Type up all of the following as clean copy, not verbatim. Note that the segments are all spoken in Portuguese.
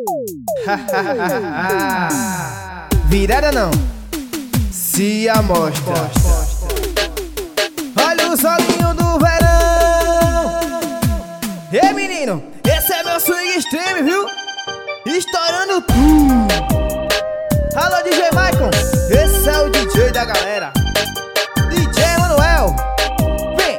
Virada não, se amostra. Olha o solinho do verão. Ei menino, esse é meu swing extreme, viu? Estourando tudo. Alô DJ Maicon, esse é o DJ da galera. DJ Manuel, vem.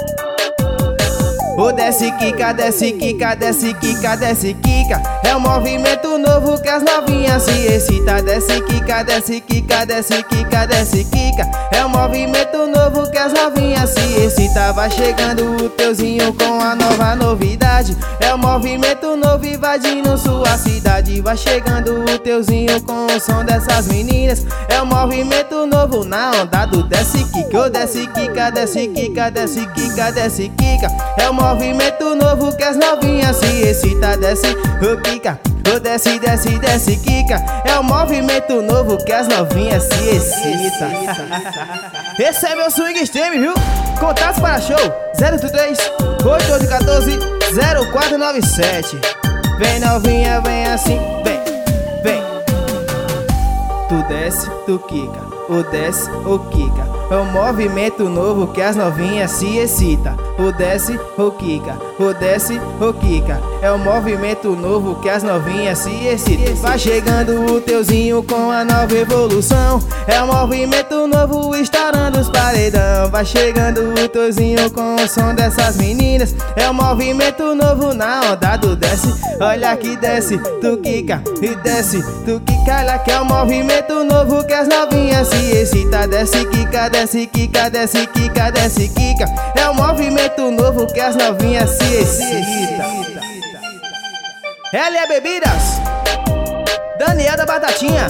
O desce quica, desce quica, desce quica, desce quica. É um movimento novo que as novinhas se excita. Desce quica, desce quica, desce quica, desce quica. É um movimento novo que as novinhas se excita. Vai chegando o teuzinho com a nova novidade. É um movimento novo invadindo sua cidade. Vai chegando o teuzinho com o som dessas meninas. É um movimento novo na onda do desce quica. O desce quica, desce quica, desce quica, desce quica. É um movimento novo que as novinhas se excita. Desce o quica, o desce, desce, desce quica. É um movimento novo que as novinhas se excita. Esse é meu swing extreme, viu? Contatos para show 083 8814 0497. Vem novinha, vem assim, vem, vem. Tu desce, tu quica, o desce, o quica. É um movimento novo que as novinhas se excita. O desce, o quica, o desce, o quica. É um movimento novo que as novinhas se excita. Vai chegando o teuzinho com a nova evolução. É um movimento novo estourando os paredão. Vai chegando o teuzinho com o som dessas meninas. É um movimento novo na onda do desce. Olha que desce, tu quica e desce, tu quica. Olha que é um movimento novo que as novinhas se excita. Desce, quica, desce, quica, desce, quica, desce, quica. É um movimento novo que as novinhas se excita. Ela é Bebidas, Daniel da Batatinha.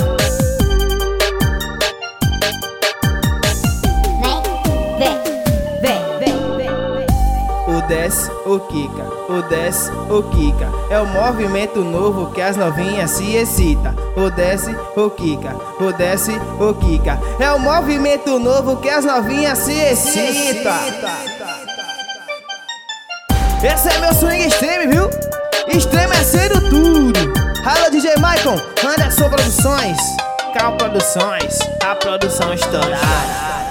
O desce, o quica, o desce, o quica. É o movimento novo que as novinhas se excita. O desce, o quica, o desce, o quica. É o movimento novo que as novinhas se excita. Esse é meu swing extreme, viu? Estremecendo tudo. Alô DJ Maicon, Anderson Produções, Cal Produções, a produção estourada.